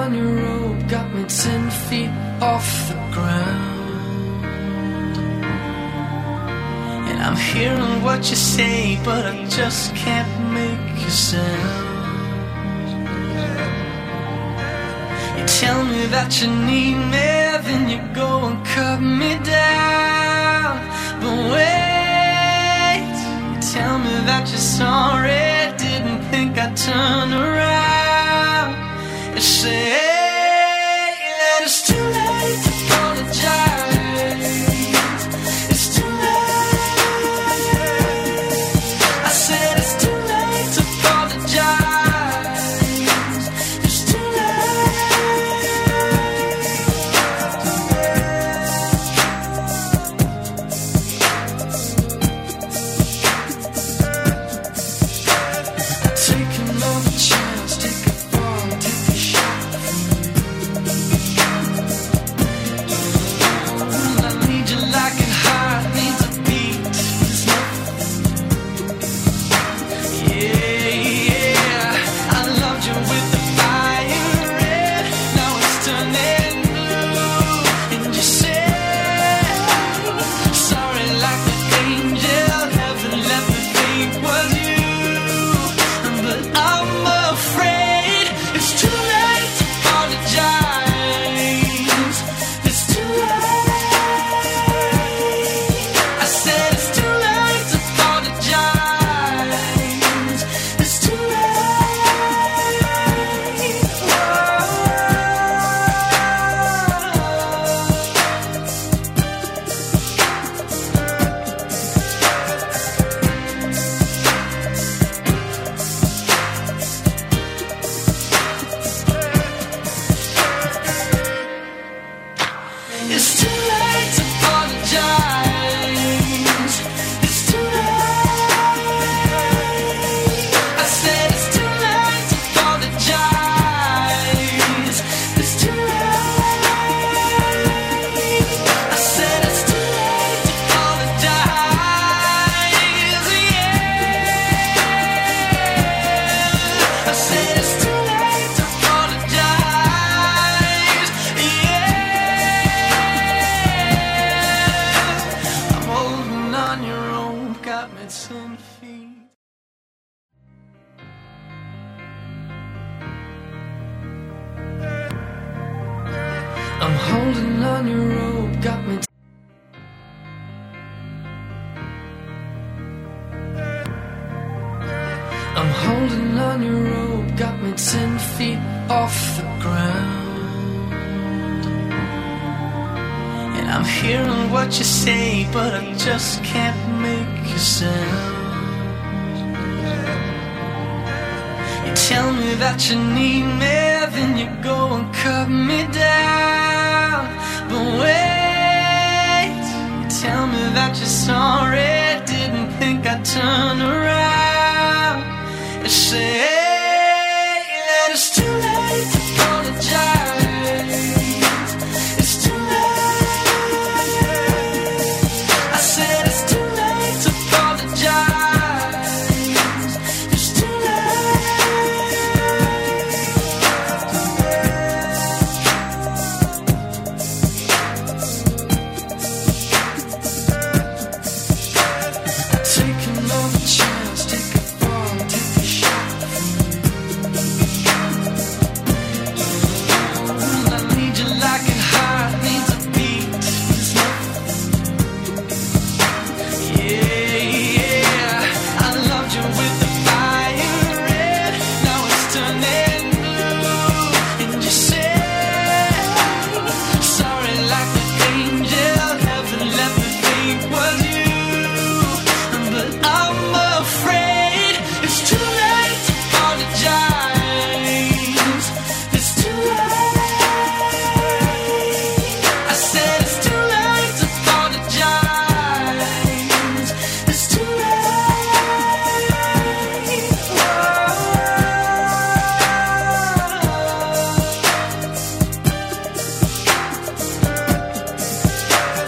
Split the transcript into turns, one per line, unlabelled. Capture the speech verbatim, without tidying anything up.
on your road got me ten feet off the ground. And I'm hearing what you say, but I just can't make you sound. You tell me that you need me, then you go and cut me down. But wait, you tell me that you're sorry, didn't think I'd turn around. You say that it's too late to apologize. It's too late. I said it's too late to apologize. It's too late. Take another chance, take a fall, take a shot. I need you like a heart needs a beat. Yeah, yeah. I loved you with the fire red. Now it's turning blue. And you say sorry like an angel. Heaven let me think was you. But I'm afraid it's too late to apologize. It's too late. I said it's too late to apologize. It's too late. It's too late to apologize. It's too late. I said it's too late to apologize. It's too late. I said it's too late to apologize. Yeah. I said it's too late to apologize. Yeah. I'm holding on your rope, got me ten feet. I'm holding on your rope, got me. I'm holding on your rope, got me ten feet off the ground. And I'm hearing what you say, but I just can't make you sound. You tell me that you need me, then you go and cut me down. But wait, you tell me that you're sorry, didn't think I'd turn around. You say